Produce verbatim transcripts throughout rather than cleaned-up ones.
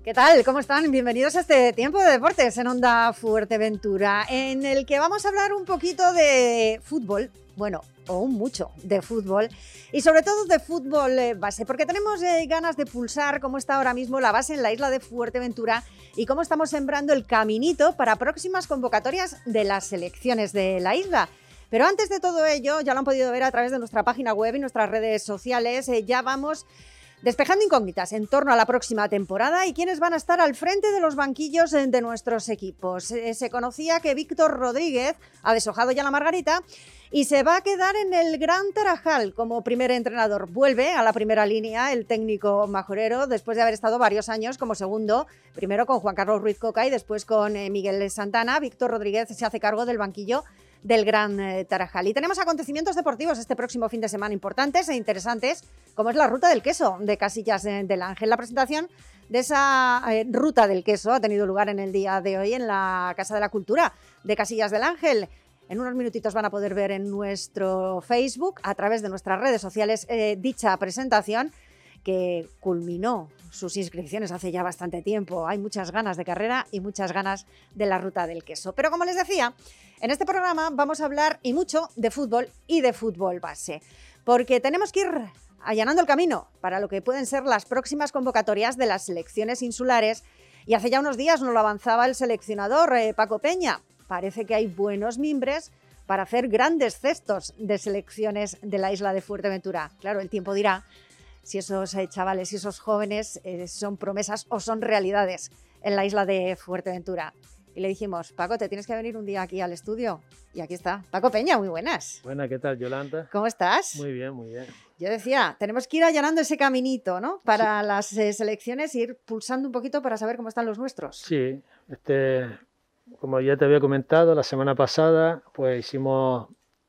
¿Qué tal? ¿Cómo están? Bienvenidos a este tiempo de deportes en Onda Fuerteventura, en el que vamos a hablar un poquito de fútbol, bueno, o un mucho de fútbol, y sobre todo de fútbol eh, base, porque tenemos eh, ganas de pulsar cómo está ahora mismo la base en la isla de Fuerteventura y cómo estamos sembrando el caminito para próximas convocatorias de las selecciones de la isla. Pero antes de todo ello, ya lo han podido ver a través de nuestra página web y nuestras redes sociales, eh, ya vamos despejando incógnitas en torno a la próxima temporada y quiénes van a estar al frente de los banquillos de nuestros equipos. Eh, se conocía que Víctor Rodríguez ha deshojado ya la margarita y se va a quedar en el Gran Tarajal como primer entrenador. Vuelve a la primera línea el técnico majorero después de haber estado varios años como segundo, primero con Juan Carlos Ruiz Coca y después con eh, Miguel Santana. Víctor Rodríguez se hace cargo del banquillo del Gran eh, Tarajal. Y tenemos acontecimientos deportivos este próximo fin de semana importantes e interesantes, como es la Ruta del Queso de Casillas eh, del Ángel. La presentación de esa eh, Ruta del Queso ha tenido lugar en el día de hoy en la Casa de la Cultura de Casillas del Ángel. En unos minutitos van a poder ver en nuestro Facebook, a través de nuestras redes sociales, eh, dicha presentación que culminó sus inscripciones hace ya bastante tiempo. Hay muchas ganas de carrera y muchas ganas de la Ruta del Queso. Pero como les decía, en este programa vamos a hablar y mucho de fútbol y de fútbol base, porque tenemos que ir allanando el camino para lo que pueden ser las próximas convocatorias de las selecciones insulares. Y hace ya unos días nos lo avanzaba el seleccionador eh, Paco Peña. Parece que hay buenos mimbres para hacer grandes cestos de selecciones de la isla de Fuerteventura. Claro, el tiempo dirá si esos eh, chavales y esos jóvenes eh, son promesas o son realidades en la isla de Fuerteventura. Y le dijimos, Paco, te tienes que venir un día aquí al estudio. Y aquí está, Paco Peña, muy buenas. Buenas, ¿qué tal, Yolanda? ¿Cómo estás? Muy bien, muy bien. Yo decía, tenemos que ir allanando ese caminito, ¿no? Para sí. las eh, selecciones, ir pulsando un poquito para saber cómo están los nuestros. Sí, este, como ya te había comentado, la semana pasada pues hicimos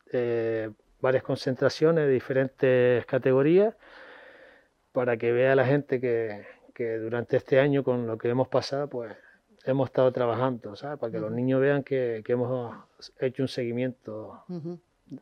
eh, varias concentraciones de diferentes categorías para que vea la gente que, que durante este año con lo que hemos pasado, pues hemos estado trabajando, ¿sabes? Para que uh-huh. los niños vean que, que hemos hecho un seguimiento. Uh-huh.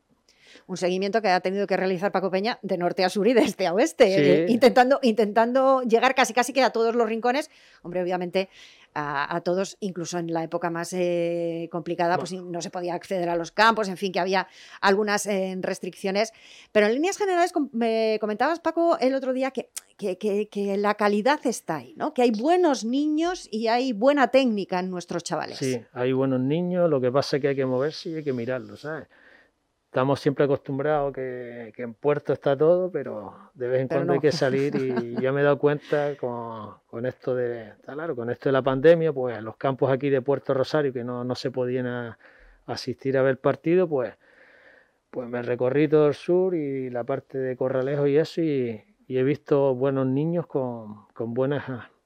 Un seguimiento que ha tenido que realizar Paco Peña de norte a sur y de este a oeste, sí. eh, intentando, intentando llegar casi casi que a todos los rincones. Hombre, obviamente a, a todos, incluso en la época más eh, complicada, bueno. pues no se podía acceder a los campos, en fin, que había algunas eh, restricciones. Pero en líneas generales, com- me comentabas, Paco, el otro día que, que, que, que la calidad está ahí, ¿no? Que hay buenos niños y hay buena técnica en nuestros chavales. Sí, hay buenos niños, lo que pasa es que hay que moverse y hay que mirarlos, ¿sabes? Estamos siempre acostumbrados que, que en Puerto está todo, pero de vez en pero cuando no. hay que salir y ya me he dado cuenta con, con esto de, claro, con esto de la pandemia, pues los campos aquí de Puerto Rosario que no, no se podían a, asistir a ver partido, pues, pues me recorrí todo el sur y la parte de Corralejo y eso y, y he visto buenos niños con, con buenas,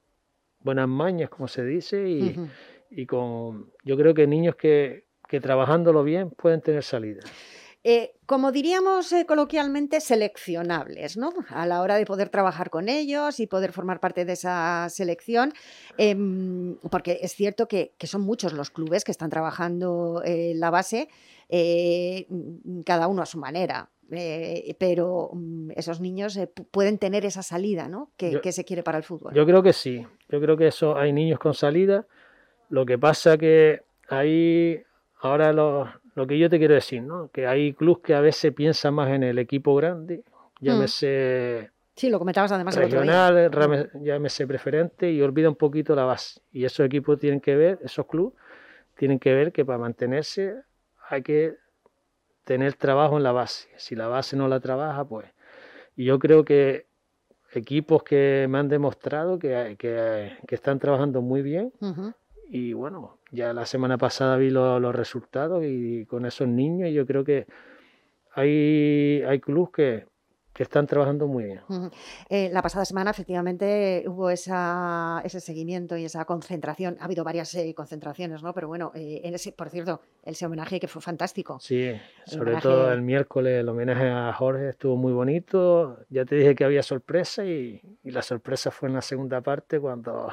buenas mañas, como se dice, y, uh-huh. y con, yo creo que niños que, que trabajándolo bien pueden tener salida. Eh, como diríamos eh, coloquialmente, seleccionables, ¿no? A la hora de poder trabajar con ellos y poder formar parte de esa selección, eh, porque es cierto que, que son muchos los clubes que están trabajando eh, la base, eh, cada uno a su manera. Eh, pero um, esos niños eh, p- pueden tener esa salida, ¿no? Que, yo, que se quiere para el fútbol. Yo creo que sí, yo creo que eso hay niños con salida. Lo que pasa que hay ahora los Lo que yo te quiero decir, ¿no? Que hay clubes que a veces piensan más en el equipo grande, llámese mm. sí, lo comentabas además regional, el otro día. llámese preferente, y olvida un poquito la base. Y esos equipos tienen que ver, esos clubes, tienen que ver que para mantenerse hay que tener trabajo en la base. Si la base no la trabaja, pues... Y yo creo que equipos que me han demostrado que, que, que están trabajando muy bien, uh-huh. y bueno... Ya la semana pasada vi lo, los resultados y con esos niños yo creo que hay, hay clubes que, que están trabajando muy bien. Uh-huh. Eh, la pasada semana efectivamente hubo esa, ese seguimiento y esa concentración. Ha habido varias eh, concentraciones, ¿no? Pero bueno, eh, en ese, por cierto, ese homenaje que fue fantástico. Sí, sobre el todo el miércoles el homenaje a Jorge estuvo muy bonito. Ya te dije que había sorpresa y, y la sorpresa fue en la segunda parte cuando...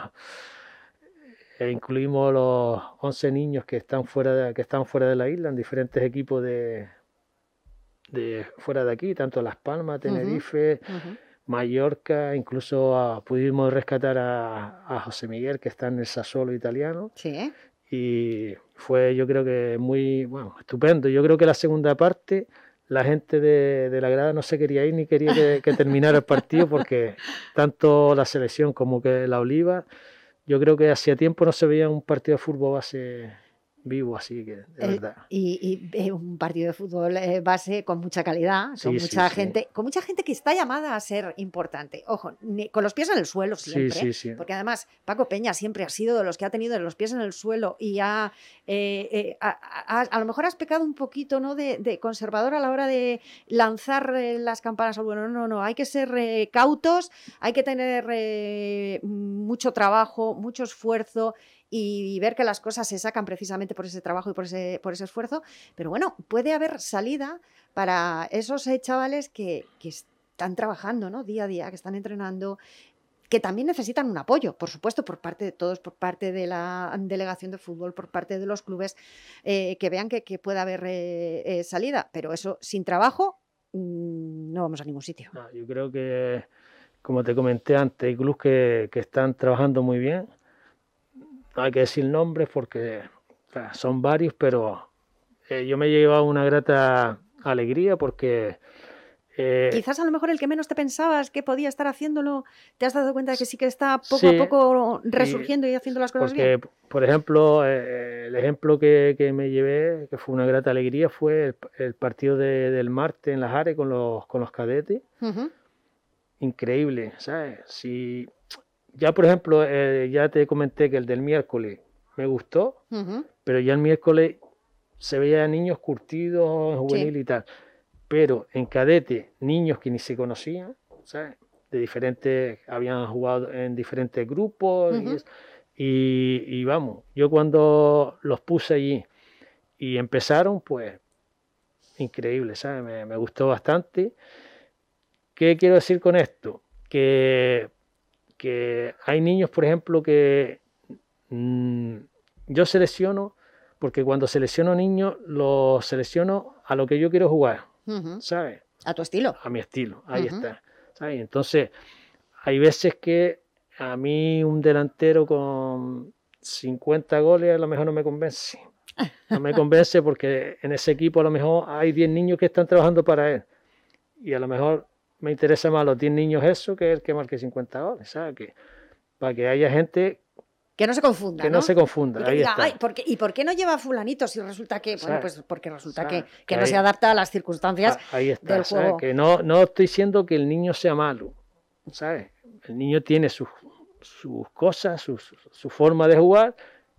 E incluimos los once niños que están fuera de, que están fuera de la isla en diferentes equipos de, de fuera de aquí, tanto Las Palmas, Tenerife, uh-huh. Uh-huh. Mallorca, incluso a, pudimos rescatar a, a José Miguel, que está en el Sassuolo italiano. Sí. Y fue, yo creo que muy, bueno, estupendo. Yo creo que la segunda parte, la gente de, de la grada no se quería ir ni quería que, que terminara el partido, porque tanto la selección como que la Oliva, yo creo que hacía tiempo no se veía un partido de fútbol base vivo, así que de Eh, verdad. y, y eh, un partido de fútbol eh, base con mucha calidad, con Sí, sí, mucha sí. gente, con mucha gente que está llamada a ser importante. Ojo, ni- con los pies en el suelo Sí, siempre, sí, sí. porque además Paco Peña siempre ha sido de los que ha tenido los pies en el suelo y ha, eh, eh, a, a- a lo mejor has pecado un poquito, ¿no?, de, de conservador a la hora de lanzar eh, las campanas al vuelo. No, no, no, hay que ser eh, cautos, hay que tener eh, mucho trabajo, mucho esfuerzo y ver que las cosas se sacan precisamente por ese trabajo y por ese, por ese esfuerzo. Pero bueno, puede haber salida para esos eh, chavales que, que están trabajando, ¿no?, día a día, que están entrenando, que también necesitan un apoyo, por supuesto, por parte de todos, por parte de la delegación de fútbol, por parte de los clubes, eh, que vean que, que puede haber eh, eh, salida. Pero eso, sin trabajo, mmm, no vamos a ningún sitio. No, yo creo que, como te comenté antes, hay clubes que, que están trabajando muy bien. No hay que decir nombres porque o sea, son varios, pero eh, yo me he llevado una grata alegría porque... Eh, Quizás a lo mejor el que menos te pensabas que podía estar haciéndolo, te has dado cuenta de que sí que está poco sí, a poco resurgiendo y, y haciendo las cosas porque, bien. por ejemplo, eh, el ejemplo que, que me llevé, que fue una grata alegría, fue el, el partido de, del martes en Las Ares con los, con los cadetes. Uh-huh. Increíble, ¿sabes? Si ya, por ejemplo, eh, ya te comenté que el del miércoles me gustó, Uh-huh. pero ya el miércoles se veía niños curtidos, juvenil Sí. y tal. Pero en cadete, niños que ni se conocían, ¿sabes? De diferentes, habían jugado en diferentes grupos. Uh-huh. y, es, y, y vamos, yo cuando los puse allí y empezaron, pues increíble, ¿sabes? Me, me gustó bastante. ¿Qué quiero decir con esto? Que, que hay niños, por ejemplo, que mmm, yo selecciono, porque cuando selecciono niños, los selecciono a lo que yo quiero jugar, Uh-huh. ¿sabes? A tu estilo. A mi estilo, ahí Uh-huh. está. ¿Sabes? Entonces, hay veces que a mí un delantero con cincuenta goles a lo mejor no me convence. No me convence porque en ese equipo a lo mejor hay diez niños que están trabajando para él. Y a lo mejor me interesa más los diez niños eso que el que marque cincuenta goles, ¿sabes? Que, para que haya gente que no se confunda, que no, ¿no? se confunda. Y que ahí diga, está. ay, ¿por qué, ¿y por qué no lleva fulanito si resulta que, ¿sabes? bueno, pues porque resulta ¿sabes? que, que, que no ahí, se adapta a las circunstancias ahí está, del ¿sabes? juego? Que no, no estoy diciendo que el niño sea malo, ¿sabes? El niño tiene sus, sus cosas, sus, su forma de jugar,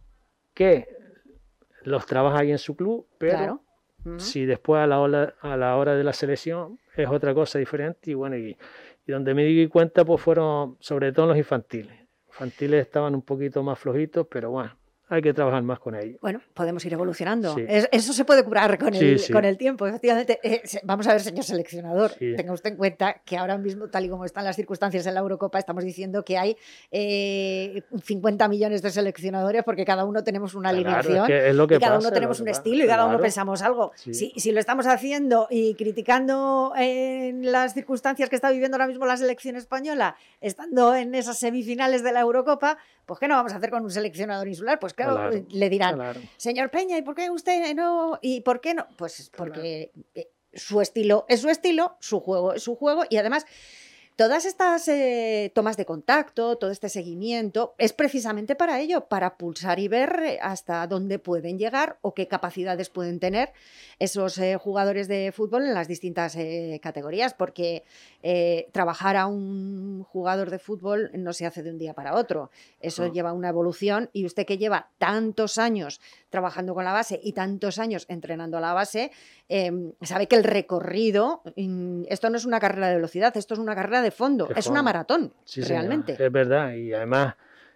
que los trabaja ahí en su club, pero claro. Uh-huh. si después a la, hora, a la hora de la selección es otra cosa diferente. Y bueno, y, y donde me di cuenta pues fueron sobre todo los infantiles. Infantiles estaban un poquito más flojitos, pero bueno, hay que trabajar más con ellos. Bueno, podemos ir evolucionando. Sí. Es, eso se puede curar con, sí, el, sí. con el tiempo, efectivamente. Eh, vamos a ver, señor seleccionador, sí. tenga usted en cuenta que ahora mismo, tal y como están las circunstancias en la Eurocopa, estamos diciendo que hay eh, cincuenta millones de seleccionadores porque cada uno tenemos una claro, alineación es que es lo que y cada pasa, uno tenemos un pasa. estilo y cada claro. uno pensamos algo. Sí. Si, si lo estamos haciendo y criticando en las circunstancias que está viviendo ahora mismo la selección española, estando en esas semifinales de la Eurocopa, pues ¿qué no vamos a hacer con un seleccionador insular? Pues claro, claro. le dirán, claro. señor Peña, ¿y por qué usted no? ¿Y por qué no? Pues porque claro. su estilo es su estilo, su juego es su juego y además todas estas eh, tomas de contacto, todo este seguimiento, es precisamente para ello, para pulsar y ver hasta dónde pueden llegar o qué capacidades pueden tener esos eh, jugadores de fútbol en las distintas eh, categorías, porque eh, trabajar a un jugador de fútbol no se hace de un día para otro, eso uh-huh. lleva una evolución y usted que lleva tantos años trabajando con la base y tantos años entrenando a la base, eh, sabe que el recorrido, esto no es una carrera de velocidad, esto es una carrera de fondo, de es fondo. Una maratón, sí, realmente. Señor, es verdad, y además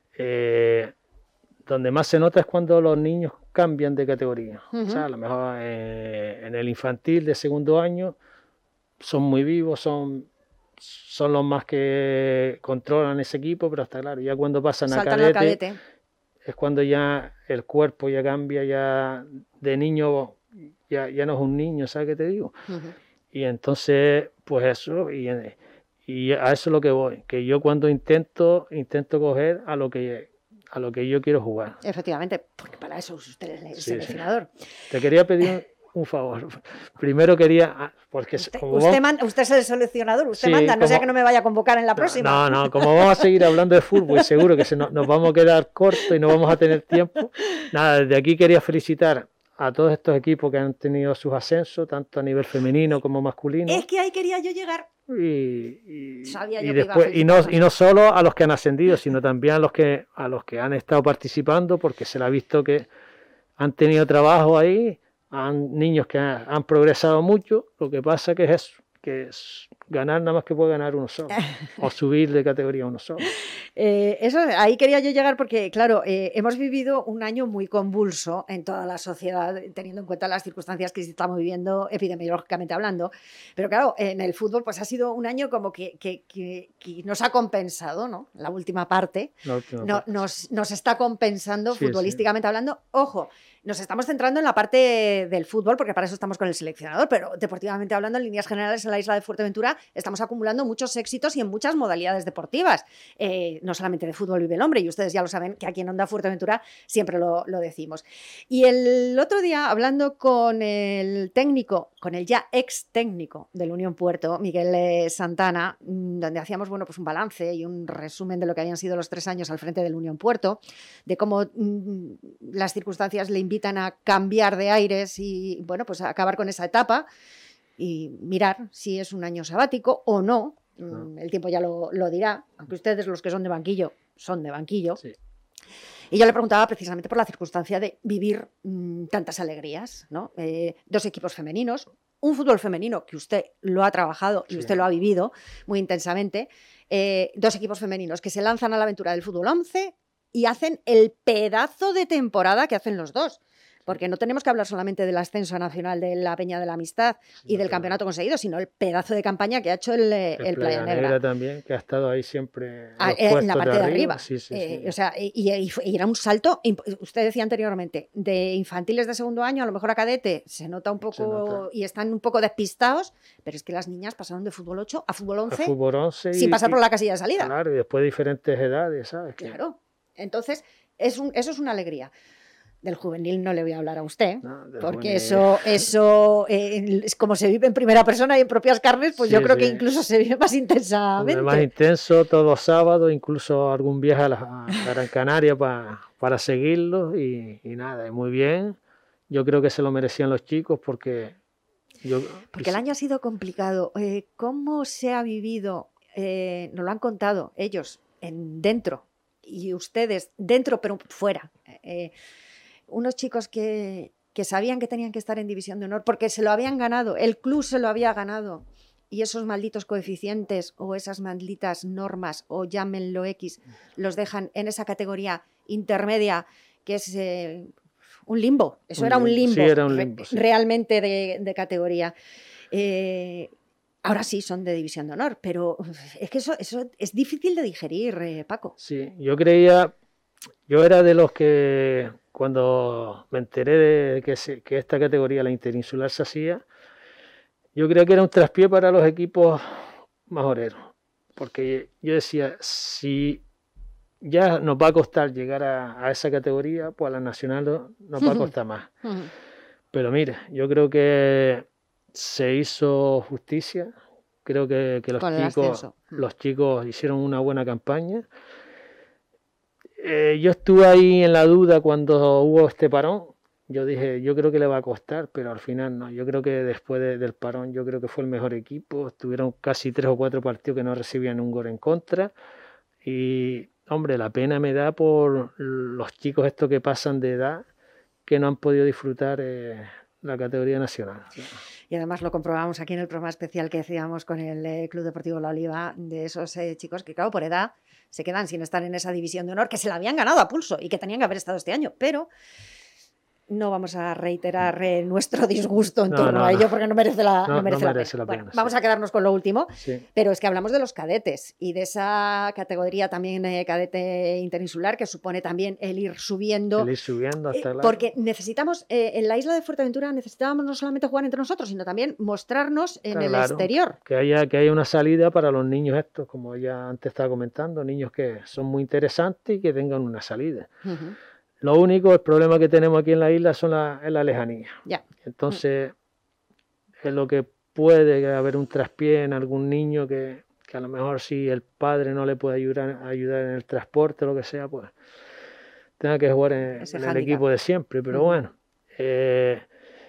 eh, donde más se nota es cuando los niños cambian de categoría. Uh-huh. O sea, a lo mejor eh, en el infantil de segundo año son muy vivos, son, son los más que controlan ese equipo, pero está claro, ya cuando pasan a cadete, cadete es cuando ya el cuerpo ya cambia, ya de niño ya, ya no es un niño, ¿sabes qué te digo? Uh-huh. Y entonces, pues eso, y, y a eso es lo que voy, que yo cuando intento, intento coger a lo que, a lo que yo quiero jugar. Efectivamente, porque para eso es usted el Sí, seleccionador. Sí. Te quería pedir un, un favor. Primero quería... Porque usted, como usted, vos, manda, usted es el seleccionador, usted sí, manda, no como, sea que no me vaya a convocar en la no, próxima. No, no, como vamos a seguir hablando de fútbol y seguro que se nos, nos vamos a quedar cortos y no vamos a tener tiempo. Nada, desde aquí quería felicitar a todos estos equipos que han tenido sus ascensos, tanto a nivel femenino como masculino. Es que ahí quería yo llegar. Y, y, Sabía yo y que después iba a y no y no solo a los que han ascendido, sino también a los que a los que han estado participando, porque se le ha visto que han tenido trabajo ahí, han niños que han, han progresado mucho. Lo que pasa que es eso, que es ganar nada más que puede ganar uno solo o subir de categoría uno solo. Eh, eso, ahí quería yo llegar porque, claro, eh, hemos vivido un año muy convulso en toda la sociedad, teniendo en cuenta las circunstancias que estamos viviendo epidemiológicamente hablando. Pero claro, en el fútbol pues ha sido un año como que, que, que, que nos ha compensado, ¿no? La última parte, La última no, parte. Nos, nos está compensando Sí, futbolísticamente sí. hablando. Ojo, nos estamos centrando en la parte del fútbol porque para eso estamos con el seleccionador, pero deportivamente hablando, en líneas generales, en la isla de Fuerteventura estamos acumulando muchos éxitos y en muchas modalidades deportivas. Eh, no solamente de fútbol vive el hombre, y ustedes ya lo saben que aquí en Onda Fuerteventura siempre lo, lo decimos. Y el otro día, hablando con el técnico, con el ya ex técnico del Unión Puerto, Miguel Santana, donde hacíamos bueno, pues un balance y un resumen de lo que habían sido los tres años al frente del Unión Puerto, de cómo mmm, las circunstancias le invitan a cambiar de aires y bueno, pues a acabar con esa etapa y mirar si es un año sabático o no. No. El tiempo ya lo, lo dirá, aunque ustedes los que son de banquillo, son de banquillo. Sí. Y yo le preguntaba precisamente por la circunstancia de vivir mmm, tantas alegrías, ¿no? Eh, dos equipos femeninos, un fútbol femenino que usted lo ha trabajado y sí. usted lo ha vivido muy intensamente, eh, dos equipos femeninos que se lanzan a la aventura del fútbol once y hacen el pedazo de temporada que hacen los dos. Porque no tenemos que hablar solamente del ascenso nacional de la Peña de la Amistad sí, y del claro. campeonato conseguido, sino el pedazo de campaña que ha hecho el, el, el Playa, Playa Negra. Negra también, que ha estado ahí siempre ah, en la parte de arriba. De arriba. Sí, sí, eh, sí. O sea, y, y, y era un salto, usted decía anteriormente, de infantiles de segundo año, a lo mejor a cadete, se nota un poco nota. y están un poco despistados, pero es que las niñas pasaron de fútbol ocho a fútbol once, a fútbol once sin y, pasar y, por la casilla de salida. Claro, y después de diferentes edades, ¿sabes? Claro. Entonces, es un, eso es una alegría. Del juvenil no le voy a hablar a usted, no, porque juvenil. eso, eso eh, es como se vive en primera persona y en propias carnes, pues sí, yo creo sí. que incluso se vive más intensamente. Más intenso todos los sábados, incluso algún viaje a, la, a Gran Canaria para, para seguirlos y, y nada, muy bien. Yo creo que se lo merecían los chicos porque... Yo, porque el año ha sido complicado. Eh, ¿Cómo se ha vivido? Eh, nos lo han contado ellos en, dentro y ustedes dentro pero fuera. Eh, unos chicos que, que sabían que tenían que estar en División de Honor porque se lo habían ganado, el club se lo había ganado y esos malditos coeficientes o esas malditas normas o llámenlo X los dejan en esa categoría intermedia que es eh, un limbo, eso un era un limbo, sí, era un limbo re, sí. realmente de, de categoría. Eh, ahora sí son de División de Honor, pero es que eso, eso es difícil de digerir, eh, Paco. Sí, yo creía, yo era de los que... Cuando me enteré de que, se, que esta categoría, la interinsular, se hacía, yo creía que era un traspié para los equipos majoreros. Porque yo decía, si ya nos va a costar llegar a, a esa categoría, pues a la nacional nos va a costar más. Pero mire, yo creo que se hizo justicia. Creo que, que los, chicos, los chicos hicieron una buena campaña. Eh, yo estuve ahí en la duda cuando hubo este parón. Yo dije, yo creo que le va a costar, pero al final no. Yo creo que después de, del parón, yo creo que fue el mejor equipo. Estuvieron casi tres o cuatro partidos que no recibían un gol en contra. Y, hombre, la pena me da por los chicos estos que pasan de edad, que no han podido disfrutar eh, la categoría nacional. Y además lo comprobamos aquí en el programa especial que hacíamos con el eh, Club Deportivo La Oliva, de esos eh, chicos que, claro, por edad se quedan sin estar en esa división de honor, que se la habían ganado a pulso y que tenían que haber estado este año, pero no vamos a reiterar eh, nuestro disgusto en No, torno no, a no. ello porque no merece la, No, no merece no la merece pena. la Bueno, pena, sí. vamos a quedarnos con lo último, Sí. pero es que hablamos de los cadetes y de esa categoría también eh, cadete interinsular que supone también el ir subiendo. El ir subiendo hasta eh, la... Porque necesitamos, eh, en la isla de Fuerteventura necesitábamos no solamente jugar entre nosotros, sino también mostrarnos en Está el claro, exterior. Que haya, que haya una salida para los niños estos, como ya antes estaba comentando, niños que son muy interesantes y que tengan una salida. Uh-huh. Lo único, el problema que tenemos aquí en la isla son la, es la lejanía. Ya. Entonces, es lo que puede haber un traspié en algún niño que, que a lo mejor si el padre no le puede ayudar, ayudar en el transporte o lo que sea, pues tenga que jugar en, en el equipo de siempre. Pero uh-huh. bueno, eh,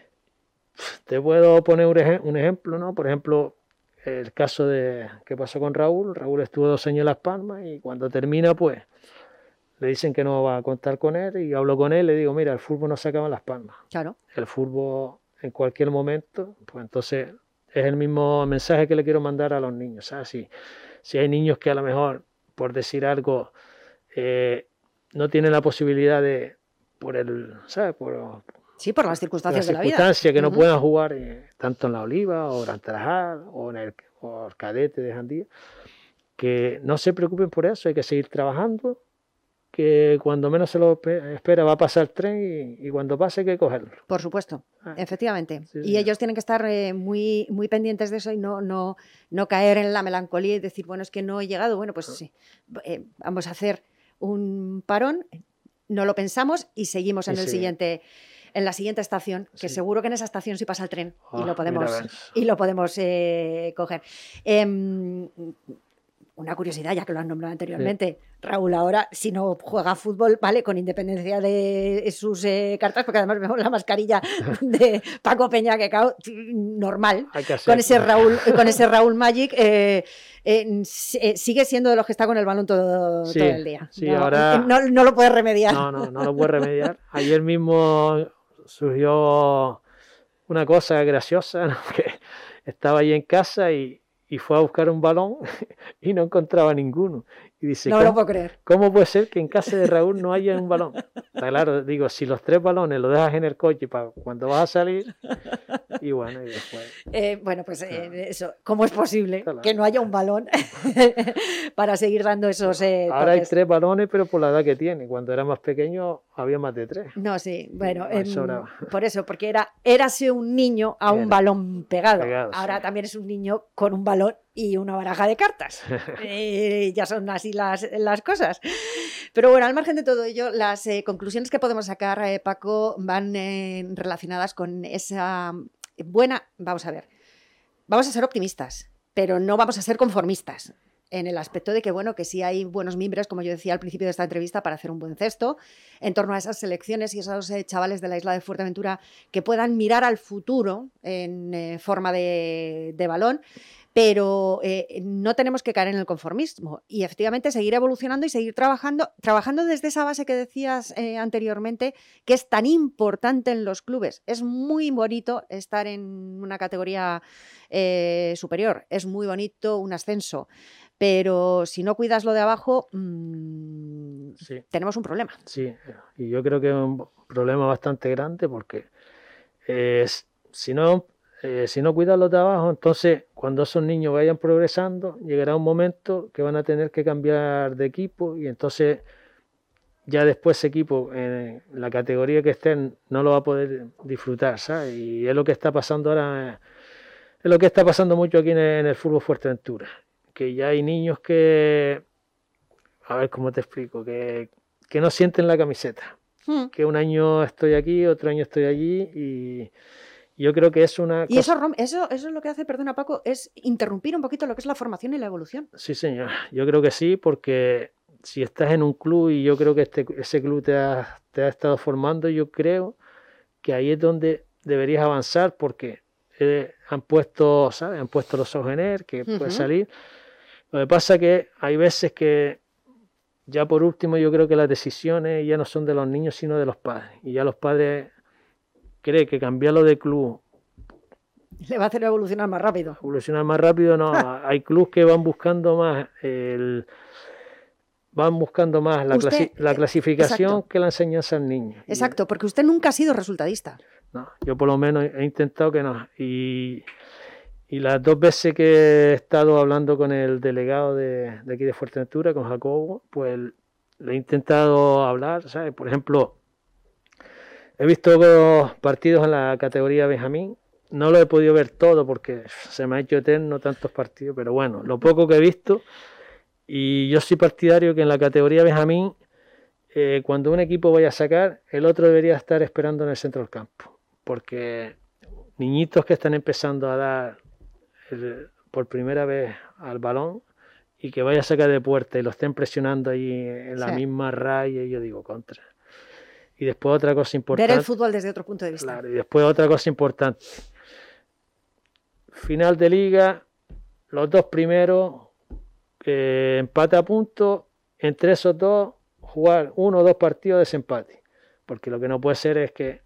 te puedo poner un, ej- un ejemplo, ¿no? Por ejemplo, el caso de que pasó con Raúl. Raúl estuvo dos años en Las Palmas y cuando termina, pues le dicen que no va a contar con él y hablo con él y le digo, mira, el fútbol no se acaba en Las Palmas. Claro. El fútbol en cualquier momento, pues entonces es el mismo mensaje que le quiero mandar a los niños, ¿sabes? Si, si hay niños que a lo mejor, por decir algo, eh, no tienen la posibilidad de, por el, ¿sabes? Por, sí, por las circunstancias por las de la vida. circunstancias que no uh-huh. puedan jugar eh, tanto en la Oliva o en Tarajal o en el, o el cadete de Jandía, que no se preocupen por eso, hay que seguir trabajando, que cuando menos se lo espera va a pasar el tren y, y cuando pase hay que cogerlo. Por supuesto, ah, efectivamente. Sí, y sí. ellos tienen que estar eh, muy, muy pendientes de eso y no, no, no caer en la melancolía y decir, bueno, es que no he llegado. Bueno, pues sí, eh, vamos a hacer un parón, no lo pensamos y seguimos en sí, el sí. siguiente... en la siguiente estación, que sí. seguro que en esa estación sí pasa el tren oh, y lo podemos, y lo podemos eh, coger. Eh, una curiosidad, ya que lo han nombrado anteriormente, sí. Raúl ahora, si no juega fútbol, vale, con independencia de sus eh, cartas, porque además vemos la mascarilla de Paco Peña, que cao, normal, con ese Raúl, con ese Raúl Magic, eh, eh, sigue siendo de los que está con el balón todo, sí, todo el día. Sí, no, ahora, no, no lo puedes remediar. No, no, no lo puedes remediar. Ayer mismo surgió una cosa graciosa, ¿no? Que estaba ahí en casa y, y fue a buscar un balón y no encontraba ninguno. Y dice, no lo puedo creer. ¿Cómo puede ser que en casa de Raúl no haya un balón? Está claro, digo, si los tres balones los dejas en el coche para cuando vas a salir, y bueno, y después... Eh, bueno, pues eh, eso, ¿cómo es posible claro. que no haya un balón para seguir dando esos eh, Ahora toques? hay tres balones, pero por la edad que tiene. Cuando era más pequeño había más de tres. No, sí, bueno, no, eh, por eso, porque era érase un niño a un era. balón pegado. pegado Ahora sí. también es un niño con un balón y una baraja de cartas. eh, ya son así las, las cosas. Pero bueno, al margen de todo ello, las eh, conclusiones que podemos sacar, eh, Paco, van eh, relacionadas con esa buena... Vamos a ver, vamos a ser optimistas, pero no vamos a ser conformistas. En el aspecto de que, bueno, que sí hay buenos mimbres, como yo decía al principio de esta entrevista, para hacer un buen cesto, en torno a esas selecciones y esos eh, chavales de la isla de Fuerteventura que puedan mirar al futuro en eh, forma de, de balón, pero eh, no tenemos que caer en el conformismo y efectivamente seguir evolucionando y seguir trabajando, trabajando desde esa base que decías eh, anteriormente, que es tan importante en los clubes. Es muy bonito estar en una categoría eh, superior, es muy bonito un ascenso, pero si no cuidas lo de abajo, mmm, sí. tenemos un problema. Sí, y yo creo que es un problema bastante grande porque eh, si no... Eh, si no cuidan los de abajo, entonces cuando esos niños vayan progresando, llegará un momento que van a tener que cambiar de equipo y entonces ya después ese equipo en la categoría que estén no lo va a poder disfrutar, ¿sabes? Y es lo que está pasando ahora, es lo que está pasando mucho aquí en el, en el fútbol Fuerteventura, que ya hay niños que, a ver cómo te explico, que, que no sienten la camiseta, hmm. que un año estoy aquí, otro año estoy allí y... Yo creo que es una... Y cosa... eso, eso, eso es lo que hace, perdona Paco, es interrumpir un poquito lo que es la formación y la evolución. Sí, señor. Yo creo que sí, porque si estás en un club y yo creo que este, ese club te ha, te ha estado formando, yo creo que ahí es donde deberías avanzar porque eh, han puesto, ¿sabes? Han puesto los ojos en él, que uh-huh. puede salir. Lo que pasa es que hay veces que ya por último yo creo que las decisiones ya no son de los niños, sino de los padres. Y ya los padres... cree que cambiarlo de club le va a hacer evolucionar más rápido. Evolucionar más rápido, no. Hay clubes que van buscando más el van buscando más la, usted, clasi la clasificación exacto. que la enseñanza al niño. Exacto, porque usted nunca ha sido resultadista. No, yo por lo menos he intentado que no. Y, y las dos veces que he estado hablando con el delegado de, de aquí de Fuerteventura, con Jacobo, pues le he intentado hablar, ¿sabes? Por ejemplo, he visto partidos en la categoría Benjamín. No lo he podido ver todo porque se me ha hecho eterno tantos partidos, pero bueno, lo poco que he visto, y yo soy partidario que en la categoría Benjamín, eh, cuando un equipo vaya a sacar, el otro debería estar esperando en el centro del campo, porque niñitos que están empezando a dar el, por primera vez al balón y que vaya a sacar de puerta y lo estén presionando ahí en la sí. misma raya, y yo digo contra. Y después otra cosa importante. Ver el fútbol desde otro punto de vista. Claro, y después otra cosa importante. Final de liga, los dos primeros, eh, empate a puntos, entre esos dos jugar uno o dos partidos de desempate, porque lo que no puede ser es que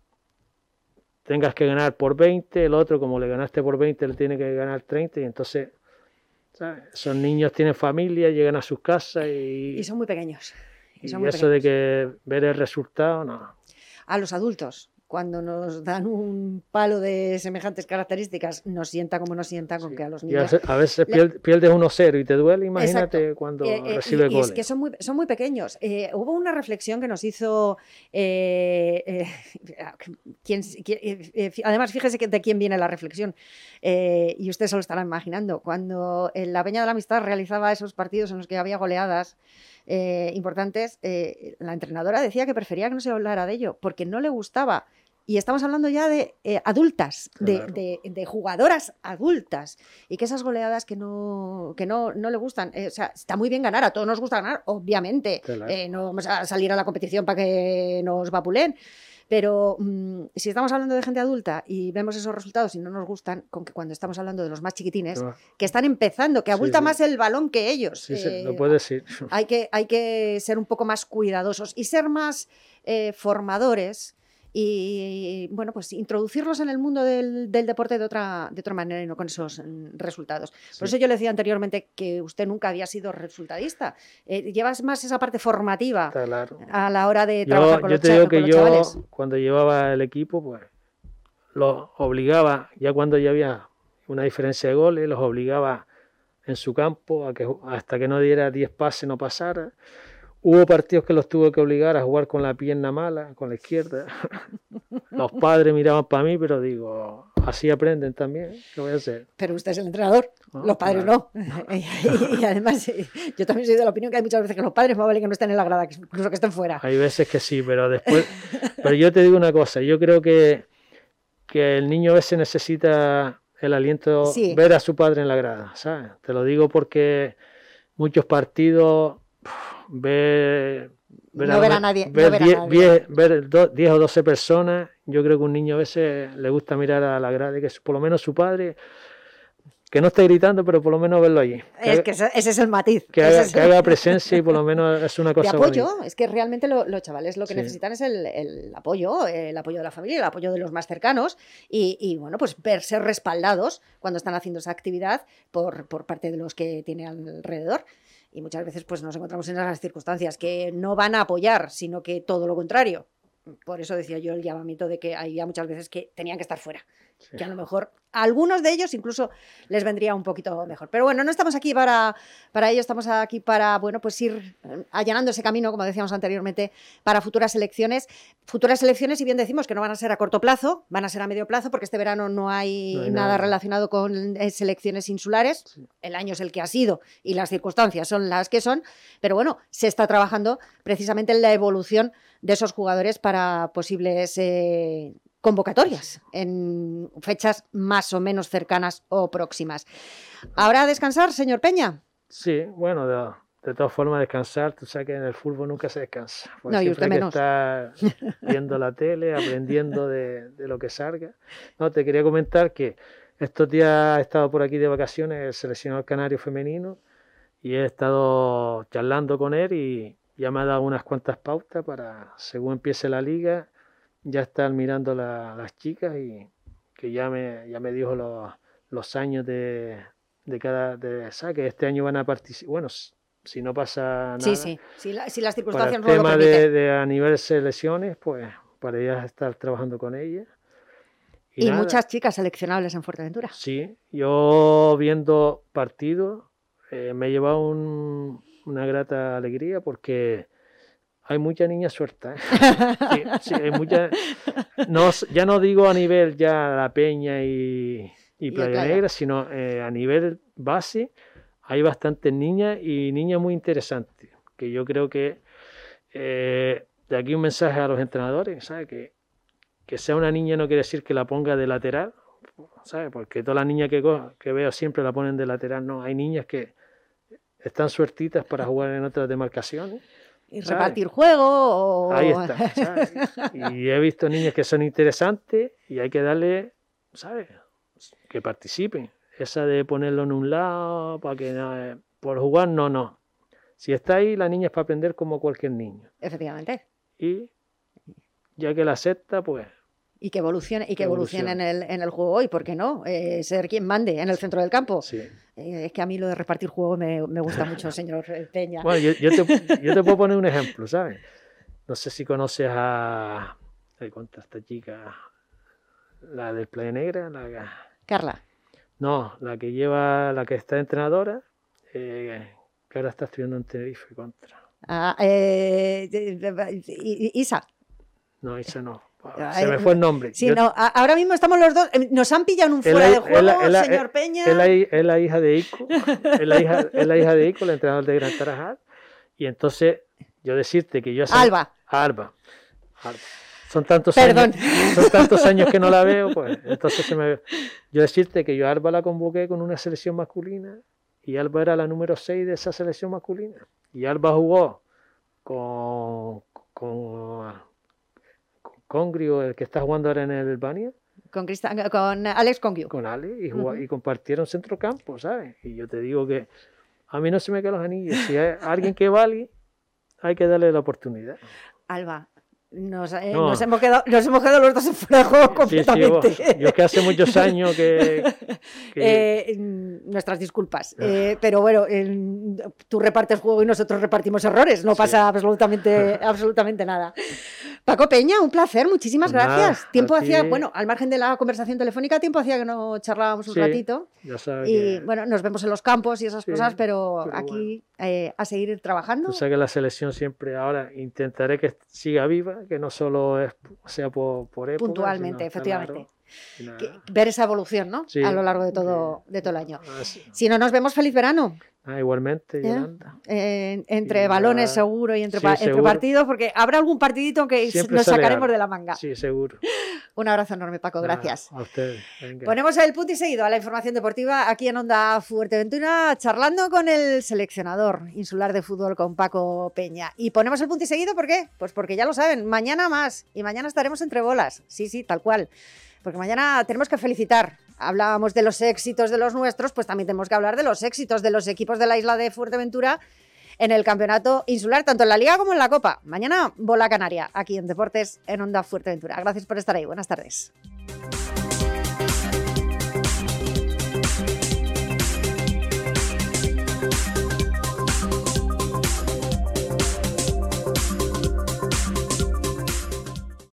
tengas que ganar por veinte, el otro como le ganaste por veinte le tiene que ganar treinta, y entonces, ¿sabes? Esos niños tienen familia, llegan a sus casas y... Y son muy pequeños. Y, son y muy eso pequeños. de que ver el resultado, no. A los adultos, cuando nos dan un palo de semejantes características, nos sienta como nos sienta, con sí. que a los niños... Y a veces le... pierdes uno cero y te duele, imagínate. Exacto. Cuando eh, eh, recibe y, goles. Y es que son muy, son muy pequeños. Eh, hubo una reflexión que nos hizo... Eh, eh, quien, quien, eh, además, fíjese que de quién viene la reflexión, eh, y usted se lo estará imaginando. Cuando en la Peña de la Amistad realizaba esos partidos en los que había goleadas, Eh, importantes, eh, la entrenadora decía que prefería que no se hablara de ello porque no le gustaba, y estamos hablando ya de eh, adultas, claro. de, de, de jugadoras adultas, y que esas goleadas que no, que no, no le gustan, eh, o sea, está muy bien ganar, a todos nos gusta ganar, obviamente, claro. eh, no vamos a salir a la competición para que nos vapulen. Pero mmm, si estamos hablando de gente adulta y vemos esos resultados y no nos gustan, con que cuando estamos hablando de los más chiquitines, no. que están empezando, que abulta sí, sí. más el balón que ellos. Sí, sí, eh, lo puedes decir. Hay que, hay que ser un poco más cuidadosos y ser más eh, formadores y, bueno, pues introducirlos en el mundo del, del deporte de otra, de otra manera y no con esos mm, resultados. Sí. Por eso yo le decía anteriormente que usted nunca había sido resultadista. Eh, llevas más esa parte formativa claro. a la hora de yo, trabajar con yo los, te digo con que los yo, chavales. Cuando llevaba el equipo, pues los obligaba, ya cuando ya había una diferencia de goles, los obligaba en su campo a que hasta que no diera diez pases no pasara. Hubo partidos que los tuve que obligar a jugar con la pierna mala, con la izquierda. Los padres miraban para mí, pero digo, así aprenden también. ¿Qué voy a hacer? Pero usted es el entrenador, no, los padres claro. no. y, y además, yo también soy de la opinión que hay muchas veces que los padres más vale que no estén en la grada, incluso que estén fuera. Hay veces que sí, pero después... Pero yo te digo una cosa, yo creo que, que el niño a veces necesita el aliento, sí. ver a su padre en la grada, ¿sabes? Te lo digo porque muchos partidos... Ver, ver, no a, ver a nadie, ver, no ver, diez, a nadie. diez, ver do, diez o doce personas. Yo creo que un niño a veces le gusta mirar a la grada y que por lo menos su padre, que no esté gritando, pero por lo menos verlo allí. Que es haga, que ese, ese es el matiz. Que, haga, es que el... haga presencia y por lo menos es una cosa de apoyo, bonita. Es que realmente lo, los chavales lo que sí. necesitan es el, el apoyo, el apoyo de la familia, el apoyo de los más cercanos y, y bueno, pues verse respaldados cuando están haciendo esa actividad por, por parte de los que tiene alrededor. Y muchas veces pues nos encontramos en esas circunstancias que no van a apoyar, sino que todo lo contrario. Por eso decía yo el llamamiento de que había muchas veces que tenían que estar fuera. Sí. Que a lo mejor a algunos de ellos incluso les vendría un poquito mejor. Pero bueno, no estamos aquí para, para ello, estamos aquí para, bueno, pues ir allanando ese camino, como decíamos anteriormente, para futuras elecciones. Futuras elecciones, y bien decimos que no van a ser a corto plazo, van a ser a medio plazo, porque este verano no hay, no hay nada, nada relacionado con selecciones insulares. Sí. El año es el que ha sido y las circunstancias son las que son. Pero bueno, se está trabajando precisamente en la evolución de esos jugadores para posibles... Eh, convocatorias en fechas más o menos cercanas o próximas. ¿Habrá a descansar, señor Peña? Sí, bueno, de, de todas formas descansar, tú sabes que en el fútbol nunca se descansa. No, y usted hay menos. Que estar viendo la tele, aprendiendo de, de lo que salga. No, te quería comentar que estos días he estado por aquí de vacaciones el seleccionador canario femenino y he estado charlando con él y ya me ha dado unas cuantas pautas para, según empiece la liga, ya están mirando la, las chicas y que ya me, ya me dijo los, los años de, de cada, de, ¿sabes? Que este año van a participar, bueno, si no pasa nada. Sí, sí, si, la, si las circunstancias no lo permiten. Para el tema de, de a nivel selecciones, pues para ya estar trabajando con ella. Y, y muchas chicas seleccionables en Fuerteventura. Sí, yo viendo partidos eh, me he llevado un, una grata alegría porque hay mucha niña suelta. ¿eh? Sí, sí, hay mucha, no, ya no digo a nivel ya La Peña y, y Playa, y Playa Negra, sino eh, a nivel base hay bastantes niñas y niñas muy interesantes, que yo creo que eh, de aquí un mensaje a los entrenadores, ¿sabes? Que, que sea una niña no quiere decir que la ponga de lateral, ¿sabes? Porque todas las niñas que, que veo siempre la ponen de lateral, no, hay niñas que están suertitas para jugar en otras demarcaciones. Y ¿sabes? Repartir juego o... Ahí está, ¿sabes? Y he visto niñas que son interesantes y hay que darle, ¿sabes? Que participen. Esa de ponerlo en un lado, para que no, por jugar, no, no. Si está ahí, la niña es para aprender como cualquier niño. Efectivamente. Y ya que la acepta, pues... Y que evolucione, y que evolucione en el, en el juego hoy, ¿por qué no? Eh, ser quien mande en el centro del campo. Sí. Eh, es que a mí lo de repartir juego me, me gusta mucho, señor Peña. Bueno, yo, yo, te, yo te puedo poner un ejemplo, ¿sabes? No sé si conoces a... ¿Cuánta esta chica? La del Playa Negra. La... Carla. No, la que lleva, la que está entrenadora, eh, que ahora está estudiando en Tenerife contra. Ah, eh, Isa. No, Isa no. Se me fue el nombre. Sí, Yo, no, ahora mismo estamos los dos. Nos han pillado en un fuera la, de juego, es la, es la, señor es, Peña. Es la, es la hija de Ico, es la hija, es la hija de Ico, el entrenador de Gran Tarajal. Y entonces, yo decirte que yo... Hace, Alba. Alba. Alba. Son tantos Perdón. años, son tantos años que no la veo, pues entonces se me... Yo decirte que yo a Alba la convoqué con una selección masculina y Alba era la número seis de esa selección masculina. Y Alba jugó con... con Congrio, el que está jugando ahora en el Albania. Con, Crista, con Alex Congrio. Con Alex y, jugó, uh-huh. y compartieron centrocampo, ¿sabes? Y yo te digo que a mí no se me caen los anillos. Si hay alguien que vale, hay que darle la oportunidad. Alba, nos, eh, no. nos, hemos, quedado, nos hemos quedado los dos en fuera de juego completamente. Sí, sí, yo, yo es que hace muchos años que... que... Eh, nuestras disculpas. Eh, pero bueno, eh, tú repartes juego y nosotros repartimos errores. No sí. pasa absolutamente, absolutamente nada. Paco Peña, un placer, muchísimas pues gracias. Nada, tiempo hacía, bueno, al margen de la conversación telefónica, tiempo hacía que no charlábamos un sí, ratito. Ya sabes y que... bueno, nos vemos en los campos y esas sí, cosas, pero, pero aquí bueno. eh, a seguir trabajando. Tú sabes que la selección siempre ahora intentaré que siga viva, que no solo es, sea por, por época. Puntualmente, efectivamente. Claro, que, ver esa evolución, ¿no? Sí, a lo largo de todo, de todo el año. Ah, sí. Si no nos vemos, feliz verano. Ah, igualmente, Yolanda. ¿Eh? Eh, entre y balones, la... seguro, y entre, sí, pa seguro. entre partidos, porque habrá algún partidito que siempre nos sacaremos algo. de la manga. Sí, seguro. Un abrazo enorme, Paco, gracias. Ah, a ustedes. Venga. Ponemos el punto y seguido a la información deportiva aquí en Onda Fuerteventura, charlando con el seleccionador insular de fútbol, con Paco Peña. Y ponemos el punto y seguido, ¿por qué? Pues porque ya lo saben, mañana más, y mañana estaremos entre bolas. Sí, sí, tal cual. Porque mañana tenemos que felicitar. Hablábamos de los éxitos de los nuestros, pues también tenemos que hablar de los éxitos de los equipos de la isla de Fuerteventura en el campeonato insular, tanto en la Liga como en la Copa. Mañana, bola canaria, aquí en Deportes en Onda Fuerteventura. Gracias por estar ahí. Buenas tardes.